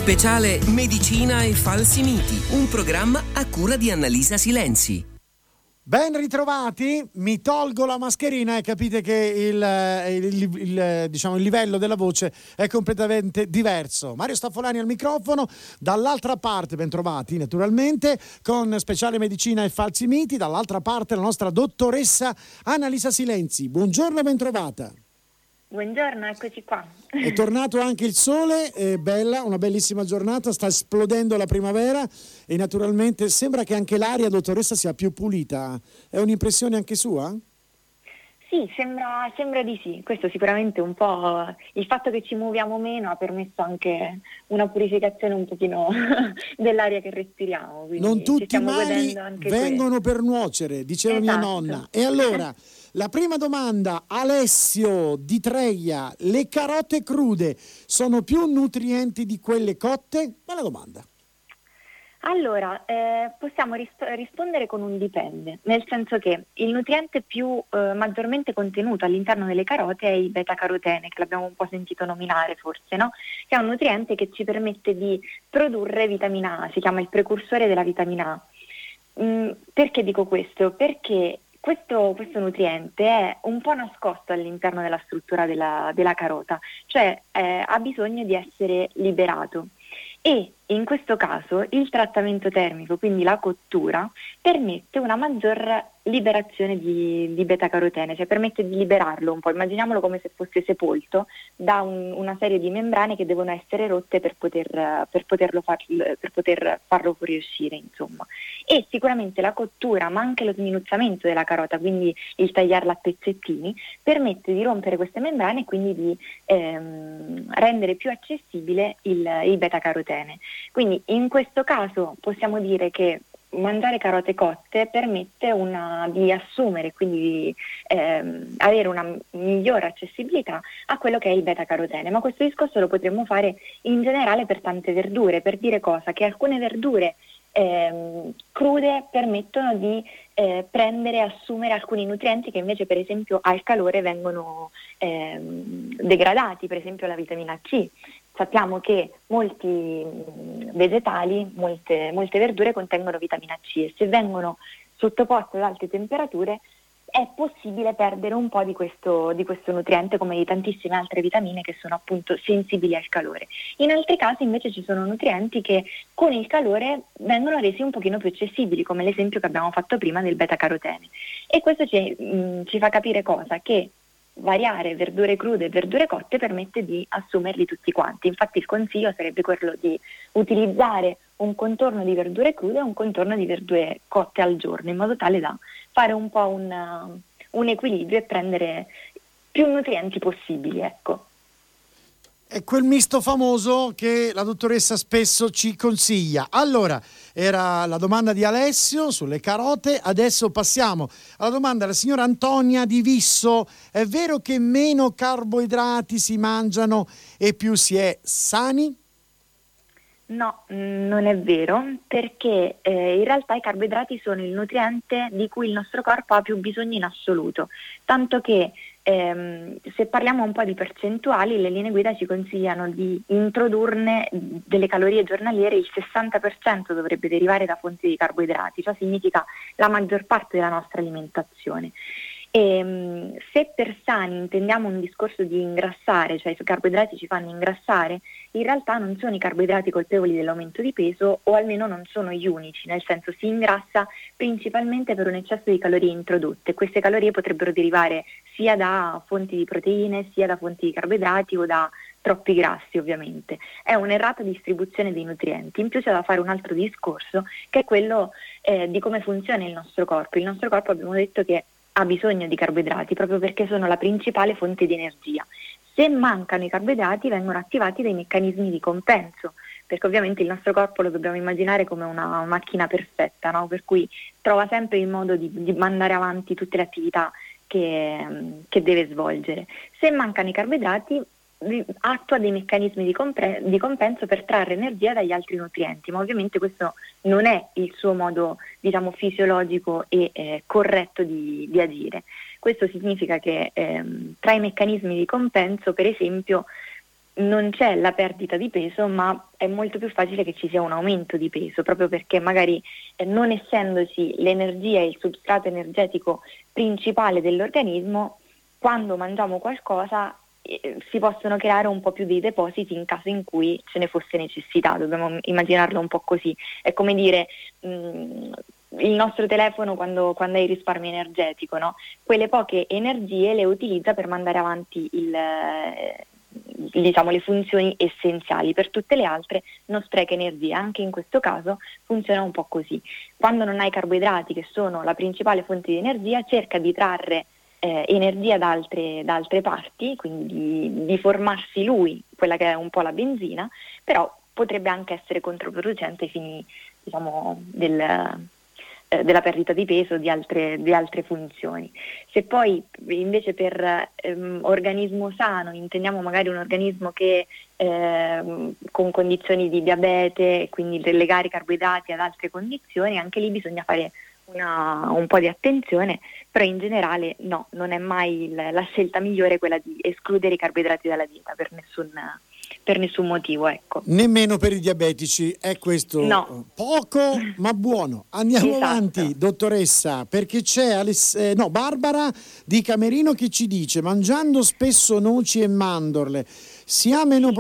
Speciale Medicina e falsi miti, un programma a cura di Annalisa Silenzi. Ben ritrovati, mi tolgo la mascherina e capite che il livello della voce è completamente diverso. Mario Staffolani al microfono, dall'altra parte ben trovati naturalmente con Speciale Medicina e falsi miti, dall'altra parte la nostra dottoressa Annalisa Silenzi. Buongiorno e ben trovata. Buongiorno, eccoci qua. È tornato anche il sole, è bella, una bellissima giornata, sta esplodendo la primavera e naturalmente sembra che anche l'aria, dottoressa, sia più pulita. È un'impressione anche sua? Sì, sembra di sì. Questo sicuramente un po' il fatto che ci muoviamo meno ha permesso anche una purificazione un pochino dell'aria che respiriamo. Non tutti i mali vengono per nuocere, diceva mia nonna. E allora, la prima domanda, Alessio di Treia, le carote crude sono più nutrienti di quelle cotte? Bella domanda. Allora, possiamo rispondere con un dipende, nel senso che il nutriente più maggiormente contenuto all'interno delle carote è il beta-carotene, che l'abbiamo un po' sentito nominare forse, no? Che è un nutriente che ci permette di produrre vitamina A, si chiama il precursore della vitamina A. Perché dico questo? Perché questo nutriente è un po' nascosto all'interno della struttura della carota, cioè ha bisogno di essere liberato. E in questo caso il trattamento termico, quindi la cottura, permette una maggior liberazione di beta-carotene, cioè permette di liberarlo un po', immaginiamolo come se fosse sepolto da una serie di membrane che devono essere rotte per poter farlo fuoriuscire, insomma. E sicuramente la cottura, ma anche lo sminuzzamento della carota, quindi il tagliarla a pezzettini, permette di rompere queste membrane e quindi di rendere più accessibile il beta-carotene. Quindi in questo caso possiamo dire che mangiare carote cotte permette di assumere, quindi di avere una migliore accessibilità a quello che è il beta-carotene, ma questo discorso lo potremmo fare in generale per tante verdure, per dire cosa? Che alcune verdure crude permettono di prendere e assumere alcuni nutrienti che invece per esempio al calore vengono degradati, per esempio la vitamina C. Sappiamo che molti vegetali, molte verdure contengono vitamina C e se vengono sottoposte ad alte temperature è possibile perdere un po' di questo nutriente, come di tantissime altre vitamine che sono appunto sensibili al calore. In altri casi invece ci sono nutrienti che con il calore vengono resi un pochino più accessibili, come l'esempio che abbiamo fatto prima del beta-carotene. E questo ci fa capire cosa? Che variare verdure crude e verdure cotte permette di assumerli tutti quanti. Infatti il consiglio sarebbe quello di utilizzare un contorno di verdure crude e un contorno di verdure cotte al giorno, in modo tale da fare un po' un equilibrio e prendere più nutrienti possibili, ecco. È quel misto famoso che la dottoressa spesso ci consiglia. Allora, era la domanda di Alessio sulle carote, adesso passiamo alla domanda della signora Antonia di Visso. È vero che meno carboidrati si mangiano e più si è sani? No, non è vero, perché in realtà i carboidrati sono il nutriente di cui il nostro corpo ha più bisogno in assoluto, tanto che se parliamo un po' di percentuali, le linee guida ci consigliano di introdurne delle calorie giornaliere, il 60% dovrebbe derivare da fonti di carboidrati, ciò significa la maggior parte della nostra alimentazione. Se per sani intendiamo un discorso di ingrassare, cioè i carboidrati ci fanno ingrassare, in realtà non sono i carboidrati colpevoli dell'aumento di peso, o almeno non sono gli unici, nel senso si ingrassa principalmente per un eccesso di calorie introdotte. Queste calorie potrebbero derivare sia da fonti di proteine, sia da fonti di carboidrati o da troppi grassi, ovviamente. È un'errata distribuzione dei nutrienti. In più c'è da fare un altro discorso, che è quello di come funziona il nostro corpo. Il nostro corpo, abbiamo detto, che ha bisogno di carboidrati proprio perché sono la principale fonte di energia. Se mancano i carboidrati vengono attivati dei meccanismi di compenso, perché ovviamente il nostro corpo lo dobbiamo immaginare come una macchina perfetta, no? Per cui trova sempre il modo di mandare avanti tutte le attività che deve svolgere. Se mancano i carboidrati attua dei meccanismi di compenso per trarre energia dagli altri nutrienti, ma ovviamente questo non è il suo modo, diciamo, fisiologico e corretto di agire. Questo significa che tra i meccanismi di compenso, per esempio, non c'è la perdita di peso, ma è molto più facile che ci sia un aumento di peso, proprio perché magari non essendoci l'energia e il substrato energetico principale dell'organismo, quando mangiamo qualcosa si possono creare un po' più dei depositi in caso in cui ce ne fosse necessità. Dobbiamo immaginarlo un po' così. È come dire il nostro telefono quando hai il risparmio energetico, no? Quelle poche energie le utilizza per mandare avanti le funzioni essenziali. Per tutte le altre non spreca energia. Anche in questo caso funziona un po' così. Quando non hai carboidrati, che sono la principale fonte di energia, cerca di trarre energia da altre parti, quindi di formarsi lui, quella che è un po' la benzina, però potrebbe anche essere controproducente ai fini, diciamo, della perdita di peso, di altre funzioni. Se poi invece per organismo sano intendiamo magari un organismo che con condizioni di diabete, quindi legare i carboidrati ad altre condizioni, anche lì bisogna fare un po' di attenzione, però in generale no, non è mai la scelta migliore quella di escludere i carboidrati dalla dieta per nessun motivo, ecco. Nemmeno per i diabetici, è questo no. Poco ma buono. Andiamo esatto. avanti, dottoressa, perché c'è Barbara di Camerino che ci dice: mangiando spesso noci e mandorle si ha meno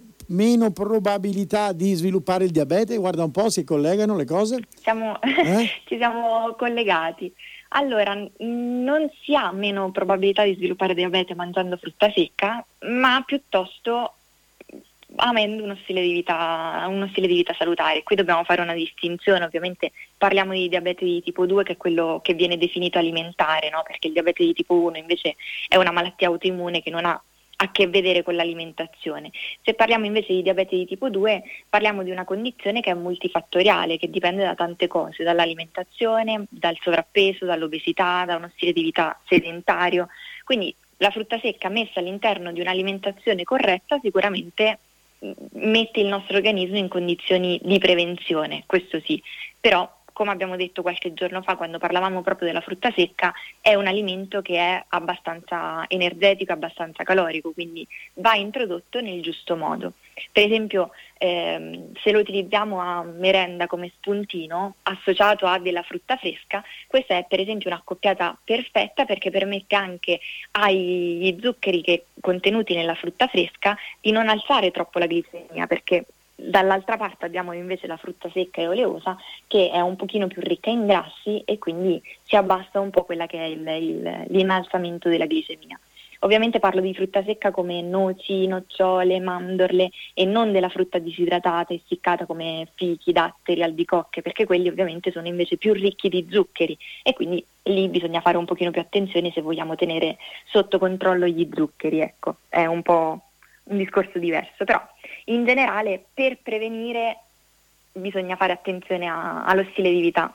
probabilità di sviluppare il diabete? Guarda un po', si collegano le cose. Ci siamo collegati. Allora, non si ha meno probabilità di sviluppare diabete mangiando frutta secca, ma piuttosto avendo uno stile di vita salutare. Qui dobbiamo fare una distinzione. Ovviamente parliamo di diabete di tipo 2, che è quello che viene definito alimentare, no? Perché il diabete di tipo 1 invece è una malattia autoimmune che non ha a che vedere con l'alimentazione. Se parliamo invece di diabete di tipo 2, parliamo di una condizione che è multifattoriale, che dipende da tante cose, dall'alimentazione, dal sovrappeso, dall'obesità, da uno stile di vita sedentario. Quindi la frutta secca messa all'interno di un'alimentazione corretta sicuramente mette il nostro organismo in condizioni di prevenzione, questo sì, però come abbiamo detto qualche giorno fa quando parlavamo proprio della frutta secca, è un alimento che è abbastanza energetico, abbastanza calorico, quindi va introdotto nel giusto modo. Per esempio se lo utilizziamo a merenda come spuntino associato a della frutta fresca, questa è per esempio un'accoppiata perfetta, perché permette anche agli zuccheri contenuti nella frutta fresca di non alzare troppo la glicemia, perché dall'altra parte abbiamo invece la frutta secca e oleosa, che è un pochino più ricca in grassi e quindi si abbassa un po' quella che è l'innalzamento della glicemia. Ovviamente parlo di frutta secca come noci, nocciole, mandorle e non della frutta disidratata, essiccata come fichi, datteri, albicocche, perché quelli ovviamente sono invece più ricchi di zuccheri e quindi lì bisogna fare un pochino più attenzione se vogliamo tenere sotto controllo gli zuccheri, ecco, è un po' un discorso diverso, però in generale per prevenire bisogna fare attenzione allo stile di vita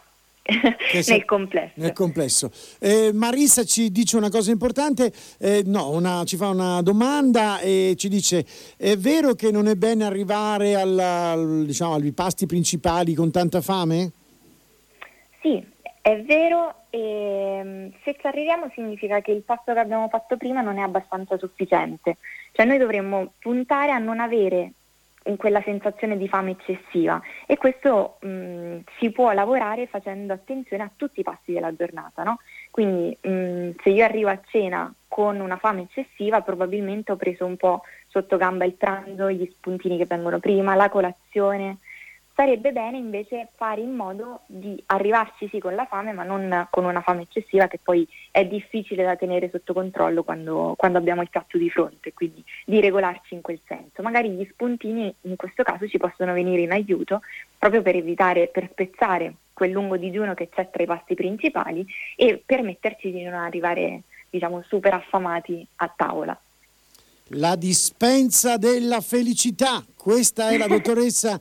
nel complesso. Marissa ci dice una cosa importante, ci fa una domanda e ci dice: è vero che non è bene arrivare ai pasti principali con tanta fame? Sì, è vero, e se ci arriviamo significa che il pasto che abbiamo fatto prima non è abbastanza sufficiente, cioè noi dovremmo puntare a non avere quella sensazione di fame eccessiva e questo si può lavorare facendo attenzione a tutti i pasti della giornata, no? Quindi se io arrivo a cena con una fame eccessiva, probabilmente ho preso un po' sotto gamba il pranzo, gli spuntini che vengono prima, la colazione. Sarebbe bene invece fare in modo di arrivarci sì con la fame, ma non con una fame eccessiva che poi è difficile da tenere sotto controllo quando abbiamo il piatto di fronte, quindi di regolarci in quel senso. Magari gli spuntini in questo caso ci possono venire in aiuto proprio per spezzare quel lungo digiuno che c'è tra i pasti principali e permetterci di non arrivare, super affamati a tavola. La dispensa della felicità, Questa è la dottoressa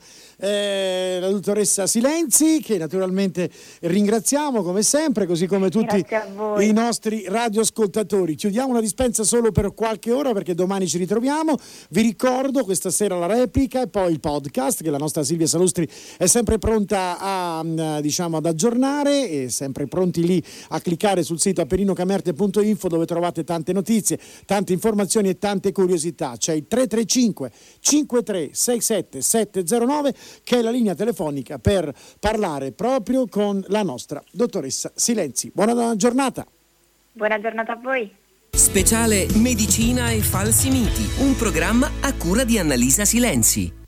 Silenzi, che naturalmente ringraziamo come sempre, così come tutti i nostri radioascoltatori. Chiudiamo la dispensa solo per qualche ora perché domani ci ritroviamo. Vi ricordo questa sera la replica e poi il podcast che la nostra Silvia Salustri è sempre pronta ad aggiornare, e sempre pronti lì a cliccare sul sito aperinocamerte.info, dove trovate tante notizie, tante informazioni e tante curiosità. C'è il 335 53 67 709 che è la linea telefonica per parlare proprio con la nostra dottoressa Silenzi. Buona giornata. Buona giornata a voi. Speciale Medicina e falsi miti, un programma a cura di Annalisa Silenzi.